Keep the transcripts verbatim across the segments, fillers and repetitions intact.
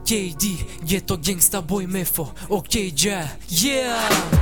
Okej di, jeto gangsta boy mefo. Okej gja, yeah.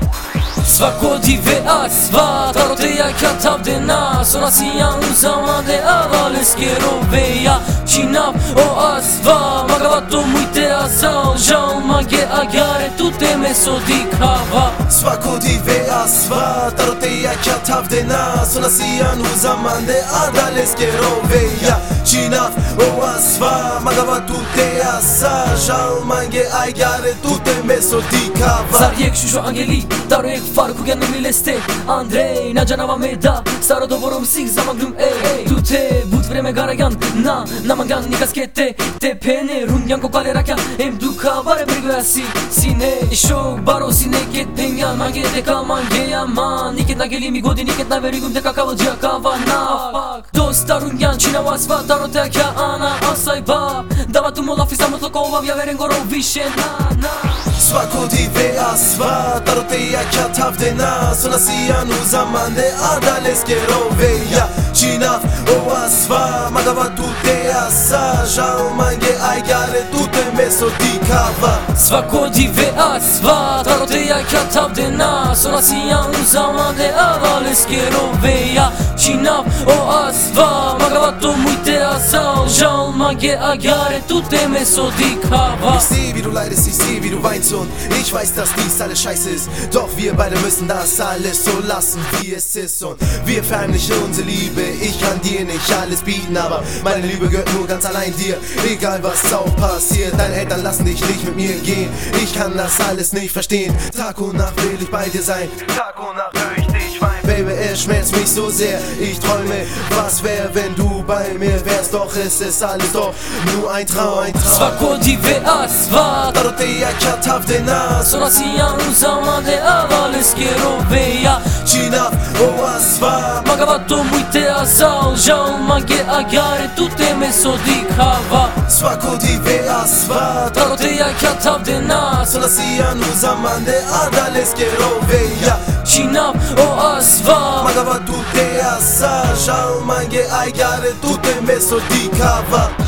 Svako di ve asva, taro te ja katav de na. Sona si janë u zamande avales kero veja. Qinav o asva, magavato mujte asal. Žal mage agare, tute me sodi kava. Svako di ve asva, taro te ja katav de na. Sona si janë u zamande avales kero veja. Qinav o asva, magavato te asal. Žal mage agare, tute me sodi kava. Zar jek shusho angeli, taro jek farë ku gjenë në leste. Andrej, na gjanava me da, staro do vorom sik zama glum e tu te, but vreme gara janë, na, na mangan një kaskete. Te pene, run janë kokale rakja, em duka bare brigoja si, si ne. Shok baro si ne ket pengan, mange te ka mangeja man. Niket na gelimi godi, niket na verigum te ka kavë gjia kava na. Do starun janë, qina wasfa, taro te kja ana, asaj ba. Dava tu molla fisa më të kova, vja veren goro vishe na, na. Svako di ve asva, taro te ja katav de na. Sona si janë u zamande adales kero veja. Qinav o asva, magavatu te asa. Žal mange ajgare, tute me sodi kava. Svako di ve asva, taro te ja katav de na. Sona si janë u zamande adales kero veja. Qinav o asva, magavatu mujte asa. Žal mange ajgare, tute me sodi kava. Ich seh wie du leidest, ich seh wie du weinst und ich weiß, dass dies alles scheiße ist. Doch wir beide müssen das alles so lassen, wie es ist. Und wir verheimlichen unsere Liebe. Ich kann dir nicht alles bieten, aber meine Liebe gehört nur ganz allein dir. Egal was auch passiert, deine Eltern lassen dich nicht mit mir gehen. Ich kann das alles nicht verstehen. Tag und Nacht will ich bei dir sein. Tag und Nacht höre ich dich weinen. Baby, es schmerzt mich so sehr. Ich träume, was wär, wenn du bei mir wärst. Doch es ist alles doch nur ein Traum, ein Traum. Svako di ve asva, taro te ja katav de na. Sona si janë u zamande avales kero veja. Qinav o asva, magavato mujte asal. Žal mange agare, tute me sodi kava. Svako di ve asva, taro te ja katav de na. Sona si janë u zamande adales kero veja. Qinav o asva, magavatu te asa. Žal mange ajgare, tute me sodi kava.